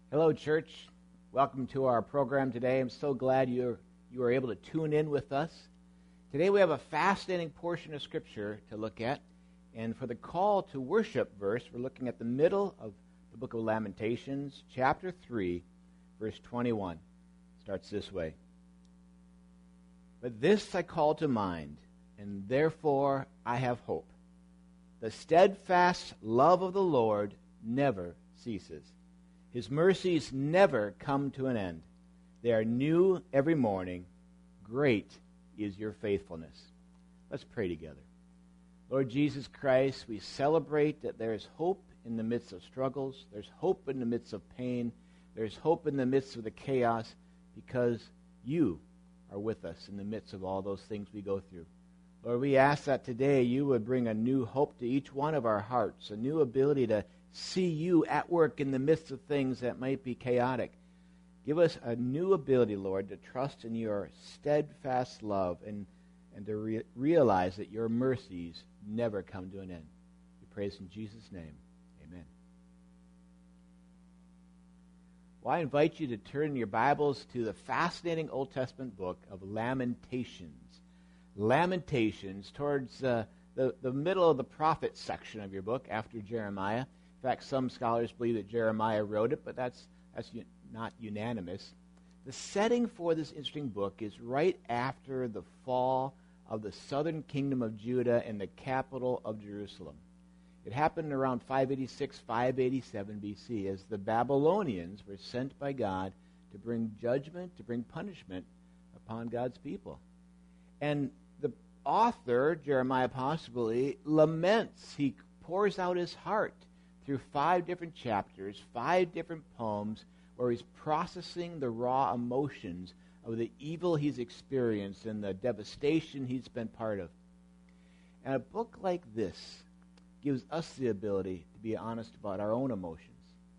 Hello, church. Welcome to our program today. I'm so glad you are able to tune in with us. Today we have a fascinating portion of Scripture to look at. And for the call to worship verse, we're looking at the middle of the book of Lamentations, chapter 3, verse 21. It starts this way. But this I call to mind, and therefore I have hope. The steadfast love of the Lord never ceases. His mercies never come to an end. They are new every morning. Great is your faithfulness. Let's pray together. Lord Jesus Christ, we celebrate that there is hope in the midst of struggles. There's hope in the midst of pain. There's hope in the midst of the chaos because you are with us in the midst of all those things we go through. Lord, we ask that today you would bring a new hope to each one of our hearts, a new ability to see you at work in the midst of things that might be chaotic. Give us a new ability, Lord, to trust in your steadfast love and to realize that your mercies never come to an end. We praise in Jesus' name. Amen. Well, I invite you to turn your Bibles to the fascinating Old Testament book of Lamentations. Lamentations, towards the middle of the prophet section of your book after Jeremiah. In fact, some scholars believe that Jeremiah wrote it, but that's not unanimous. The setting for this interesting book is right after the fall of the southern kingdom of Judah and the capital of Jerusalem. It happened around 586, 587 BC as the Babylonians were sent by God to bring judgment, to bring punishment upon God's people. And the author, Jeremiah possibly, laments. He pours out his heart through 5 different chapters, 5 different poems, where he's processing the raw emotions of the evil he's experienced and the devastation he's been part of. And a book like this gives us the ability to be honest about our own emotions.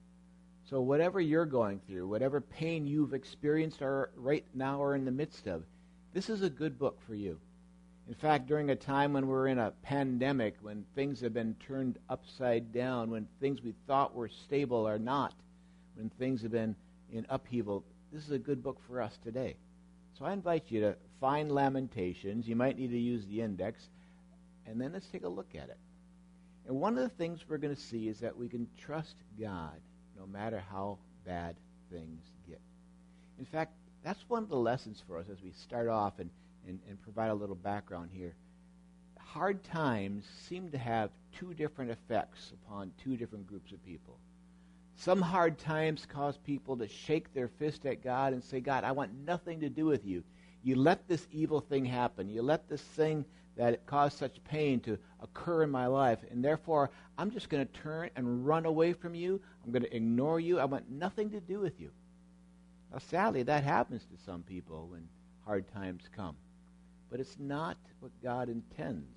So whatever you're going through, whatever pain you've experienced or right now or in the midst of, this is a good book for you. In fact, during a time when we're in a pandemic, when things have been turned upside down, when things we thought were stable are not, when things have been in upheaval, this is a good book for us today. So I invite you to find Lamentations. You might need to use the index, and then let's take a look at it. And one of the things we're going to see is that we can trust God no matter how bad things get. In fact, that's one of the lessons for us as we start off and provide a little background here. Hard times seem to have 2 different effects upon 2 different groups of people. Some hard times cause people to shake their fist at God and say, God, I want nothing to do with you. You let this evil thing happen. You let this thing that caused such pain to occur in my life, and therefore I'm just going to turn and run away from you. I'm going to ignore you. I want nothing to do with you. Now, sadly, that happens to some people when hard times come. But it's not what God intends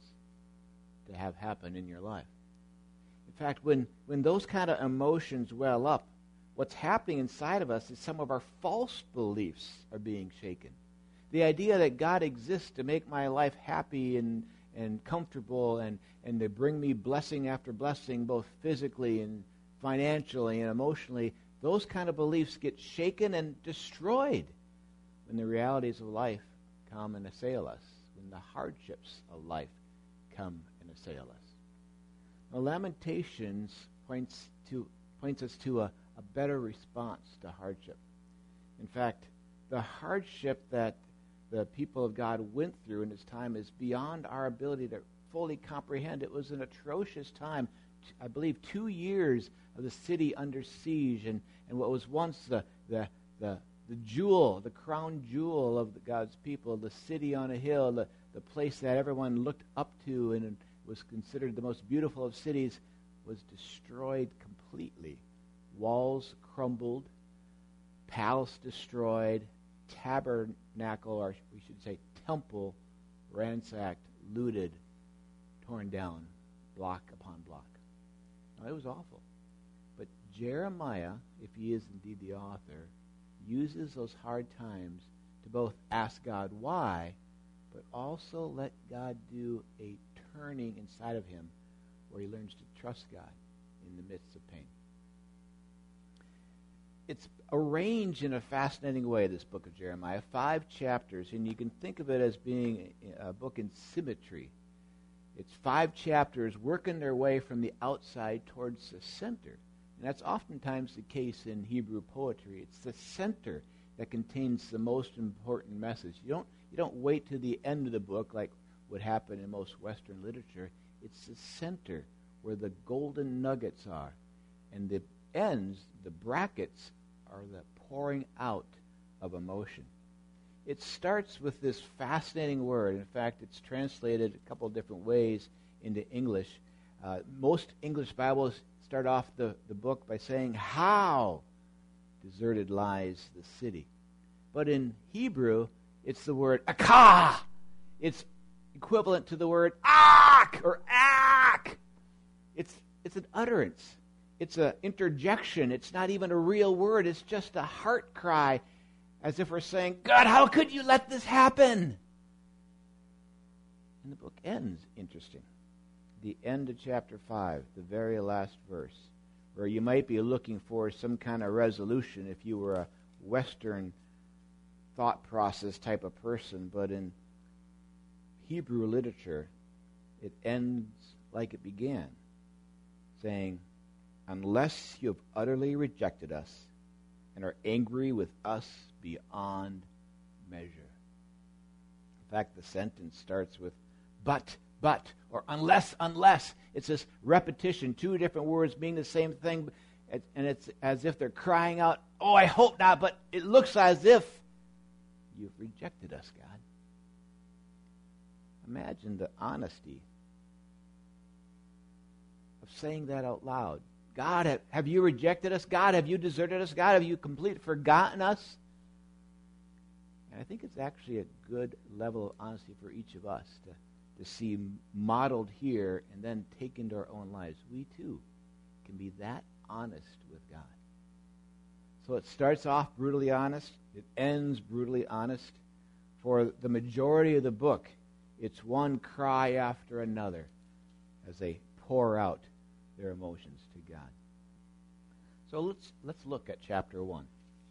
to have happen in your life. In fact, when those kind of emotions well up, what's happening inside of us is some of our false beliefs are being shaken. The idea that God exists to make my life happy and comfortable and to bring me blessing after blessing, both physically and financially and emotionally, those kind of beliefs get shaken and destroyed when the realities of life come and assail us, when the hardships of life come and assail us. Now, Lamentations points us to a better response to hardship. In fact, the hardship that the people of God went through in this time is beyond our ability to fully comprehend. It was an atrocious time. I believe 2 years of the city under siege, and what was once the jewel, the crown jewel of God's people, the city on a hill, the place that everyone looked up to and was considered the most beautiful of cities, was destroyed completely. Walls crumbled, palace destroyed, tabernacle, or we should say temple, ransacked, looted, torn down, block upon block. Now, it was awful. But Jeremiah, if he is indeed the author, uses those hard times to both ask God why, but also let God do a turning inside of him where he learns to trust God in the midst of pain. it's arranged in a fascinating way, this book of Jeremiah. 5 chapters, and you can think of it as being a book in symmetry. It's 5 chapters working their way from the outside towards the center. And that's oftentimes the case in Hebrew poetry. It's the center that contains the most important message. You don't wait to the end of the book like would happen in most Western literature. It's the center where the golden nuggets are. And the ends, the brackets, are the pouring out of emotion. It starts with this fascinating word. In fact, it's translated a couple of different ways into English. Most English Bibles start off the book by saying, "How deserted lies the city." But in Hebrew, it's the word akah. It's equivalent to the word ak or ak. It's an utterance. It's an interjection. It's not even a real word. It's just a heart cry, as if we're saying, "God, how could you let this happen?" And the book ends interesting. The end of chapter 5, the very last verse, where you might be looking for some kind of resolution if you were a Western thought process type of person, but in Hebrew literature, it ends like it began, saying, "Unless you have utterly rejected us and are angry with us beyond measure." In fact, the sentence starts with but, or unless. It's this repetition, 2 different words meaning the same thing, and it's as if they're crying out, "Oh, I hope not, but it looks as if you've rejected us, God." Imagine the honesty of saying that out loud. God, have you rejected us? God, have you deserted us? God, have you completely forgotten us? And I think it's actually a good level of honesty for each of us to see modeled here and then take into our own lives. We too can be that honest with God. So it starts off brutally honest. It ends brutally honest. For the majority of the book, it's one cry after another as they pour out their emotions to God. So let's look at chapter 1.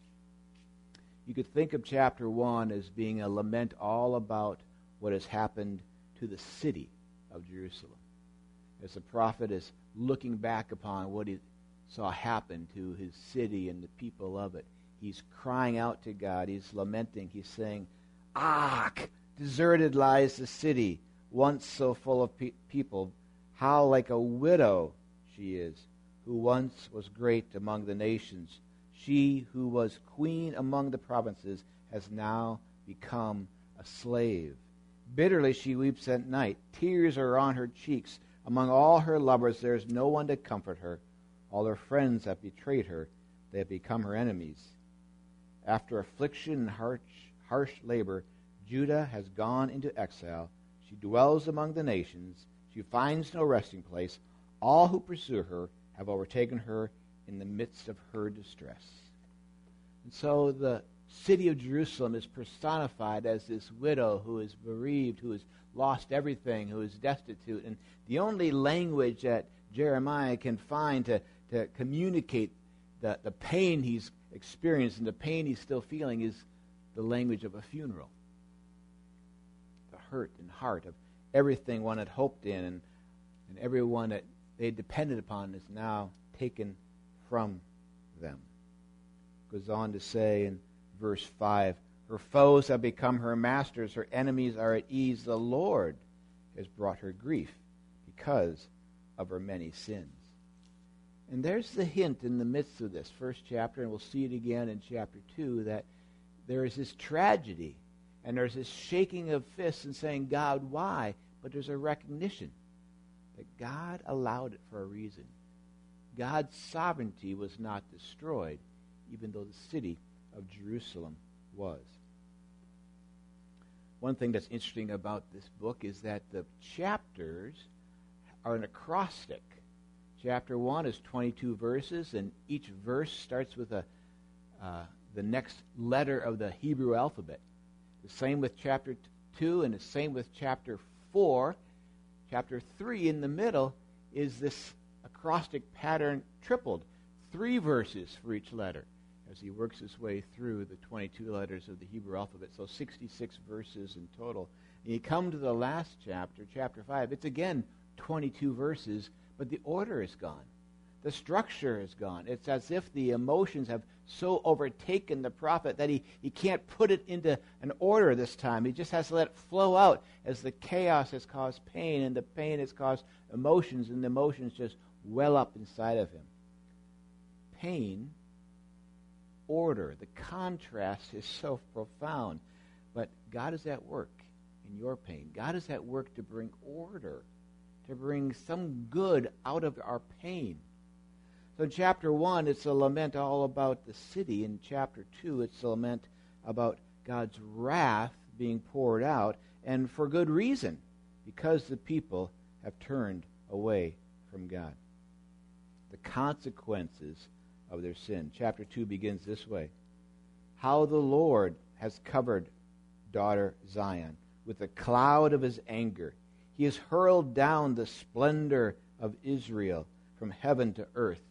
You could think of chapter 1 as being a lament all about what has happened to the city of Jerusalem, as the prophet is looking back upon what he saw happen to his city and the people of it. He's crying out to God. He's lamenting. He's saying, "Ak, deserted lies the city, once so full of people. How like a widow she is, who once was great among the nations. She who was queen among the provinces has now become a slave. Bitterly she weeps at night. Tears are on her cheeks. Among all her lovers there is no one to comfort her. All her friends have betrayed her. They have become her enemies. After affliction and harsh labor, Judah has gone into exile. She dwells among the nations. She finds no resting place. All who pursue her have overtaken her in the midst of her distress." And so the city of Jerusalem is personified as this widow who is bereaved, who has lost everything, who is destitute. And the only language that Jeremiah can find to communicate the pain he's experienced and the pain he's still feeling is the language of a funeral. The hurt and heart of everything one had hoped in and everyone that they depended upon is now taken from them. Goes on to say in verse 5, "Her foes have become her masters, her enemies are at ease. The Lord has brought her grief because of her many sins." And there's the hint in the midst of this first chapter, and we'll see it again in chapter 2, that there is this tragedy, and there's this shaking of fists and saying, "God, why?" But there's a recognition that God allowed it for a reason. God's sovereignty was not destroyed, even though the city of Jerusalem was. One thing that's interesting about this book is that the chapters are an acrostic. Chapter 1 is 22 verses, and each verse starts with the next letter of the Hebrew alphabet. The same with chapter 2, and the same with chapter 4. Chapter 3 in the middle is this acrostic pattern tripled. 3 verses for each letter. as he works his way through the 22 letters of the Hebrew alphabet. So 66 verses in total. And you come to the last chapter, chapter 5. It's again 22 verses, but the order is gone. The structure is gone. It's as if the emotions have so overtaken the prophet that he can't put it into an order this time. He just has to let it flow out as the chaos has caused pain, and the pain has caused emotions, and the emotions just well up inside of him. Pain, order, the contrast is so profound. But God is at work in your pain. God is at work to bring order, to bring some good out of our pain. So in chapter 1, it's a lament all about the city. In chapter 2, it's a lament about God's wrath being poured out, and for good reason, because the people have turned away from God. The consequences of their sin. Chapter 2 begins this way. How the Lord has covered daughter Zion with a cloud of his anger. He has hurled down the splendor of Israel from heaven to earth.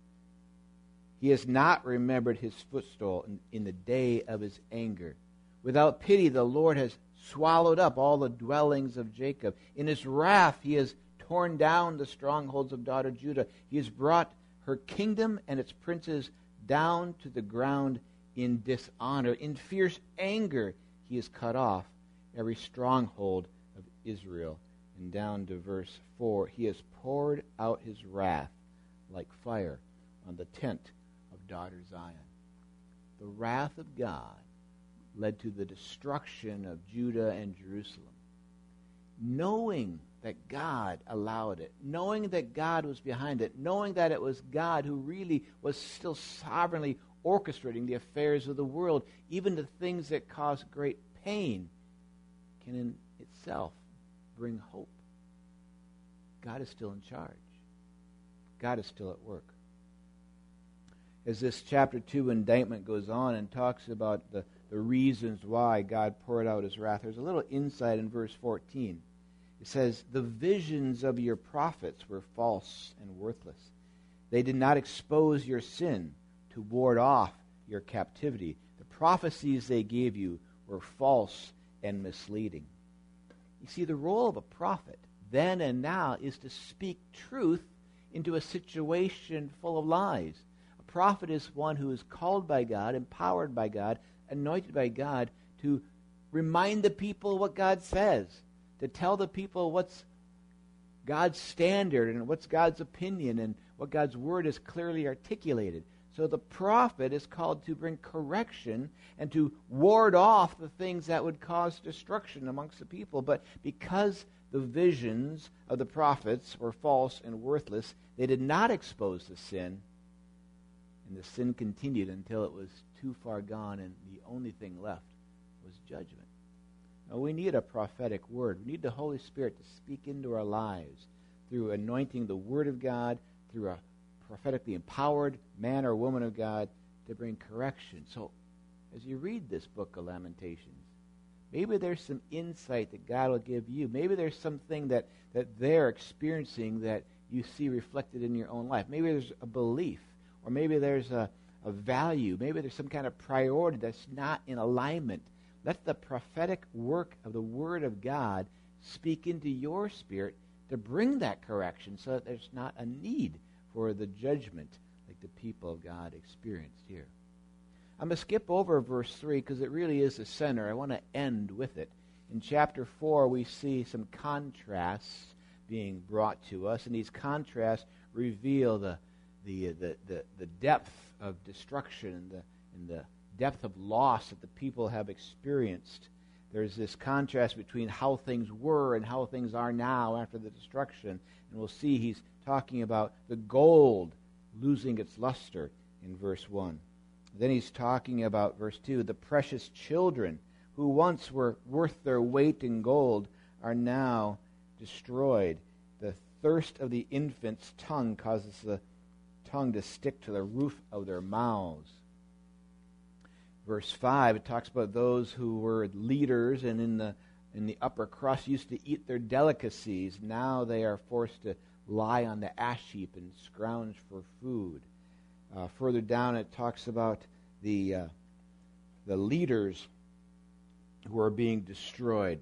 He has not remembered his footstool in the day of his anger. Without pity, the Lord has swallowed up all the dwellings of Jacob. In his wrath, he has torn down the strongholds of daughter Judah. He has brought her kingdom and its princes down to the ground in dishonor. In fierce anger, he has cut off every stronghold of Israel. And down to verse 4, he has poured out his wrath like fire on the tent of daughter Zion. The wrath of God led to the destruction of Judah and Jerusalem. Knowing that God allowed it, knowing that God was behind it, knowing that it was God who really was still sovereignly orchestrating the affairs of the world, even the things that cause great pain can in itself bring hope. God is still in charge. God is still at work. As this chapter 2 indictment goes on and talks about the reasons why God poured out his wrath, there's a little insight in verse 14. It says, the visions of your prophets were false and worthless. They did not expose your sin to ward off your captivity. The prophecies they gave you were false and misleading. You see, the role of a prophet then and now is to speak truth into a situation full of lies. A prophet is one who is called by God, empowered by God, anointed by God to remind the people what God says, to tell the people what's God's standard and what's God's opinion and what God's word is clearly articulated. So the prophet is called to bring correction and to ward off the things that would cause destruction amongst the people. But because the visions of the prophets were false and worthless, they did not expose the sin, and the sin continued until it was too far gone and the only thing left was judgment. Now, we need a prophetic word. We need the Holy Spirit to speak into our lives through anointing the Word of God, through a prophetically empowered man or woman of God to bring correction. So, as you read this book of Lamentations, maybe there's some insight that God will give you. Maybe there's something that they're experiencing that you see reflected in your own life. Maybe there's a belief, or maybe there's a value. Maybe there's some kind of priority that's not in alignment. Let the prophetic work of the Word of God speak into your spirit to bring that correction so that there's not a need for the judgment like the people of God experienced here. I'm going to skip over verse 3 because it really is the center. I want to end with it. In chapter 4, we see some contrasts being brought to us, and these contrasts reveal the depth of destruction and the depth of loss that the people have experienced. There's this contrast between how things were and how things are now after the destruction. And we'll see he's talking about the gold losing its luster in verse 1. Then he's talking about, verse 2, the precious children who once were worth their weight in gold are now destroyed. The thirst of the infant's tongue causes the tongue to stick to the roof of their mouths. Verse 5, it talks about those who were leaders and in the upper crust used to eat their delicacies. Now they are forced to lie on the ash heap and scrounge for food. Further down it talks about the leaders who are being destroyed.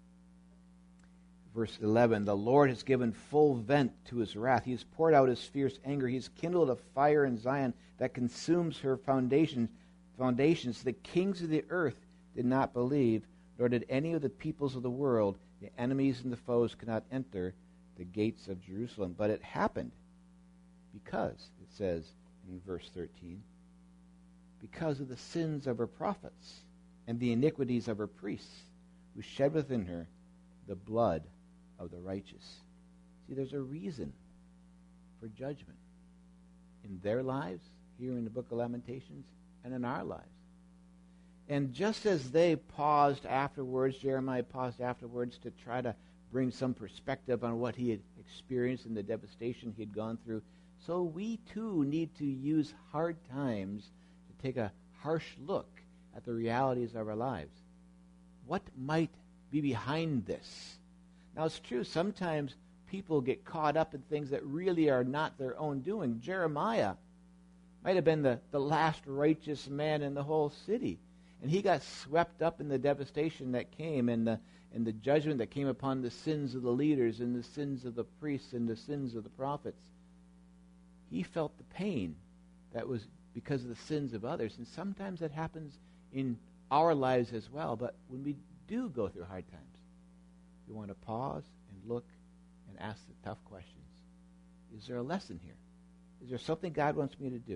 Verse 11, the Lord has given full vent to his wrath. He has poured out his fierce anger. He has kindled a fire in Zion that consumes her foundations. The kings of the earth did not believe, nor did any of the peoples of the world. The enemies and the foes could not enter the gates of Jerusalem. But it happened because, it says in verse 13, because of the sins of her prophets and the iniquities of her priests, who shed within her the blood of the righteous. See, there's a reason for judgment in their lives, here in the book of Lamentations, and in our lives. And just as they paused afterwards, Jeremiah paused afterwards to try to bring some perspective on what he had experienced and the devastation he had gone through, so we too need to use hard times to take a harsh look at the realities of our lives. What might be behind this? Now, it's true, sometimes people get caught up in things that really are not their own doing. Jeremiah might have been the last righteous man in the whole city, and he got swept up in the devastation that came and the judgment that came upon the sins of the leaders and the sins of the priests and the sins of the prophets. He felt the pain that was because of the sins of others, and sometimes that happens in our lives as well. But when we do go through hard times, we want to pause and look and ask the tough questions. Is there a lesson here? Is there something God wants me to do?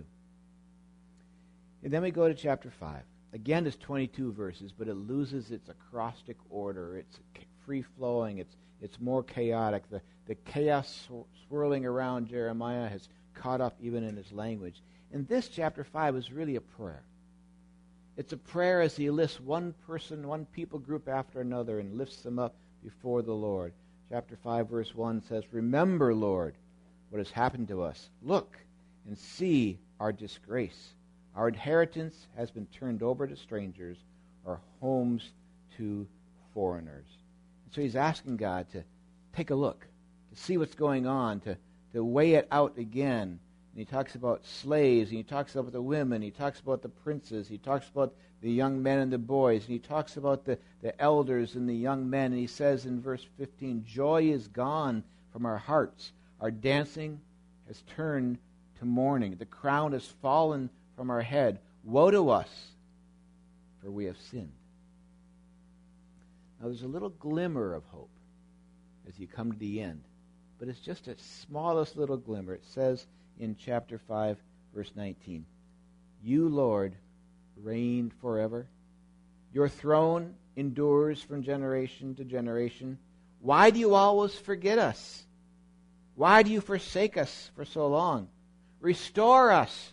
And then we go to chapter 5. Again, it's 22 verses, but it loses its acrostic order. It's free-flowing. It's more chaotic. The chaos swirling around Jeremiah has caught up even in his language. And this chapter 5 is really a prayer. It's a prayer as he lifts one person, one people group after another, and lifts them up before the Lord. Chapter 5, verse 1 says, remember, Lord, what has happened to us. Look and see our disgrace. Our inheritance has been turned over to strangers, our homes to foreigners. And so he's asking God to take a look, to see what's going on, to weigh it out again. And he talks about slaves, and he talks about the women, he talks about the princes, he talks about the young men and the boys, and he talks about the elders and the young men. And he says in verse 15, joy is gone from our hearts. Our dancing has turned to mourning. The crown has fallen from our head. Woe to us, for we have sinned. Now there's a little glimmer of hope as you come to the end, but it's just a smallest little glimmer. It says in chapter 5, verse 19, you, Lord, reign forever. Your throne endures from generation to generation. Why do you always forget us? Why do you forsake us for so long? Restore us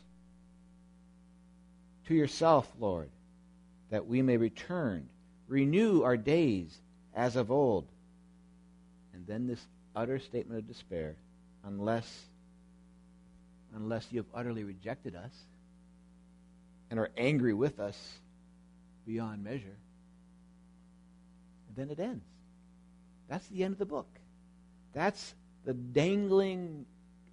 to yourself, Lord, that we may return. Renew our days as of old. And then this utter statement of despair, unless you have utterly rejected us and are angry with us beyond measure. And then it ends. That's the end of the book. That's the dangling,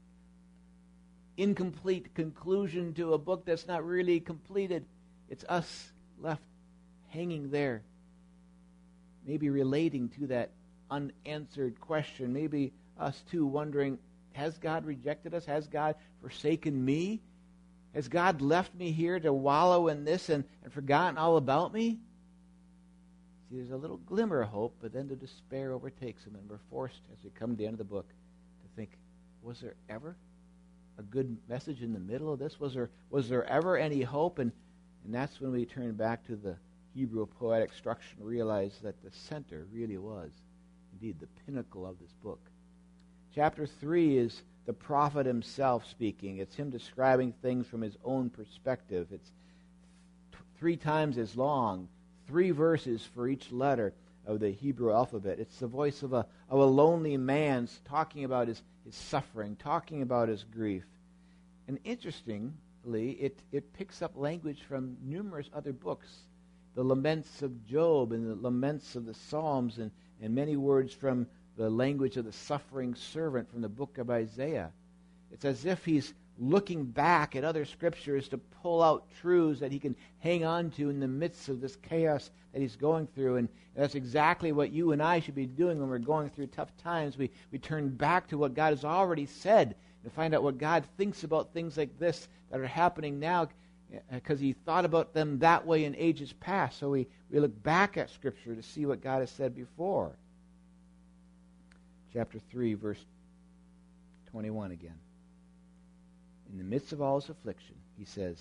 incomplete conclusion to a book that's not really completed. It's us left hanging there, maybe relating to that unanswered question, maybe us too wondering, has God rejected us? Has God forsaken me? Has God left me here to wallow in this and forgotten all about me? See, there's a little glimmer of hope, but then the despair overtakes him, and we're forced, as we come to the end of the book, to think, was there ever a good message in the middle of this? Was there ever any hope? And that's when we turn back to the Hebrew poetic structure and realize that the center really was, indeed, the pinnacle of this book. Chapter 3 is the prophet himself speaking. It's him describing things from his own perspective. It's 3 times as long, 3 verses for each letter of the Hebrew alphabet. It's the voice of a lonely man talking about his suffering, talking about his grief. And interestingly, it picks up language from numerous other books. The laments of Job and the laments of the Psalms and many words from the language of the suffering servant from the book of Isaiah. It's as if he's looking back at other scriptures to pull out truths that he can hang on to in the midst of this chaos that he's going through. And that's exactly what you and I should be doing when we're going through tough times. We turn back to what God has already said and find out what God thinks about things like this that are happening now, because he thought about them that way in ages past. So we look back at Scripture to see what God has said before. Chapter 3, verse 21 again. In the midst of all his affliction, he says,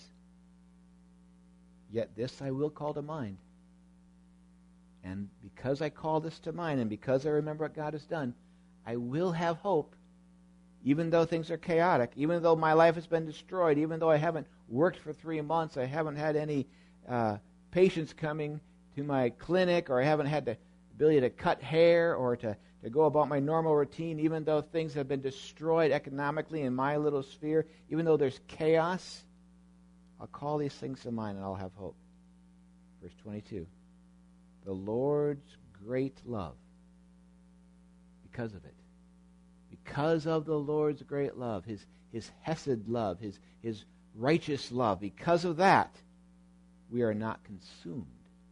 "Yet this I will call to mind. And because I call this to mind, and because I remember what God has done, I will have hope, even though things are chaotic, even though my life has been destroyed, even though I haven't worked for 3 months, I haven't had any patients coming to my clinic, or I haven't had the ability to cut hair or to go about my normal routine, even though things have been destroyed economically in my little sphere, even though there's chaos, I'll call these things to mind and I'll have hope." Verse 22. The Lord's great love, because of it, because of the Lord's great love, his hesed love, his righteous love, because of that, we are not consumed.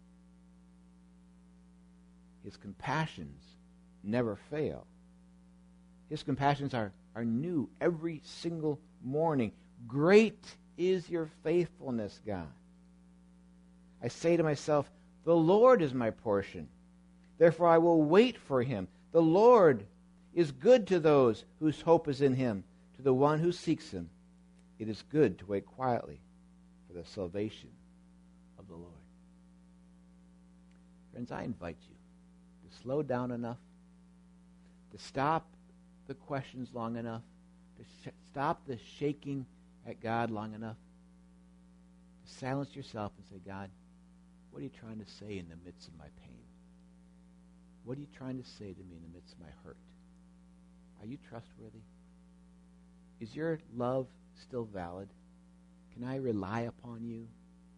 His compassions never fail. His compassions are new every single morning. Great is your faithfulness, God. I say to myself, the Lord is my portion. Therefore I will wait for him. The Lord is good to those whose hope is in him. To the one who seeks him, it is good to wait quietly for the salvation of the Lord. Friends, I invite you to slow down enough, to stop the questions long enough, to stop the shaking at God long enough, to silence yourself and say, God, what are you trying to say in the midst of my pain? What are you trying to say to me in the midst of my hurt? Are you trustworthy? Is your love still valid? Can I rely upon you?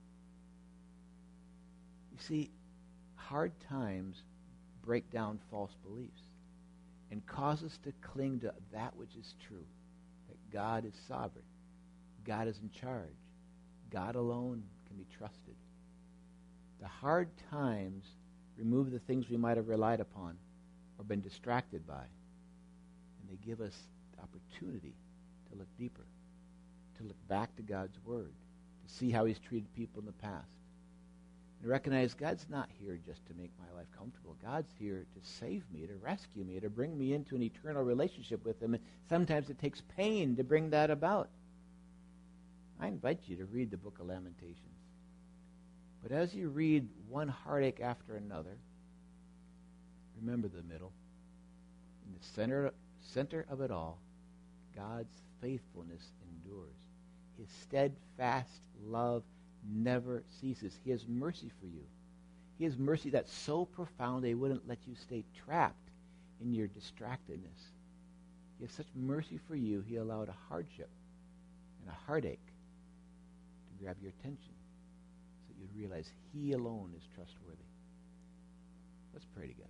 You see, hard times break down false beliefs and cause us to cling to that which is true, that God is sovereign, God is in charge, God alone can be trusted. The hard times remove the things we might have relied upon or been distracted by, and they give us the opportunity to look deeper, to look back to God's Word, to see how he's treated people in the past, and recognize God's not here just to make my life comfortable. God's here to save me, to rescue me, to bring me into an eternal relationship with him, and sometimes it takes pain to bring that about. I invite you to read the book of Lamentations. But as you read one heartache after another, remember the middle. In the center of it all, God's faithfulness endures. His steadfast love never ceases. He has mercy for you. He has mercy that's so profound they wouldn't let you stay trapped in your distractedness. He has such mercy for you, he allowed a hardship and a heartache to grab your attention so that you realize he alone is trustworthy. Let's pray together.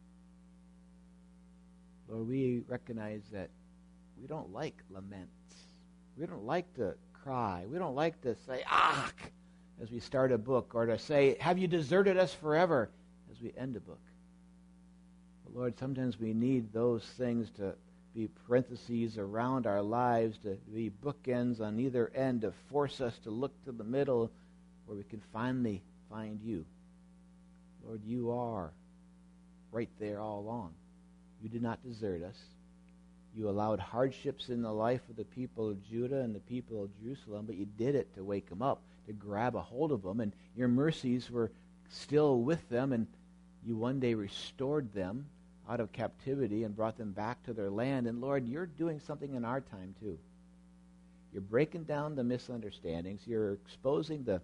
Lord, we recognize that we don't like laments. We don't like to cry. We don't like to say, "Ah," as we start a book, or to say, "Have you deserted us forever," as we end a book. But Lord, sometimes we need those things to be parentheses around our lives, to be bookends on either end, to force us to look to the middle where we can finally find you. Lord, you are right there all along. You did not desert us. You allowed hardships in the life of the people of Judah and the people of Jerusalem, but you did it to wake them up, to grab a hold of them, and your mercies were still with them, and you one day restored them out of captivity and brought them back to their land. And Lord, you're doing something in our time too. You're breaking down the misunderstandings. You're exposing the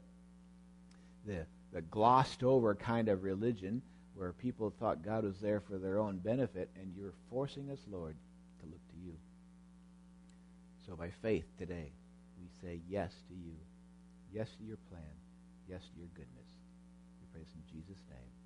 glossed over kind of religion where people thought God was there for their own benefit, and you're forcing us, Lord, to look to you. So by faith today, we say yes to you, yes to your plan, yes to your goodness. We pray this in Jesus' name.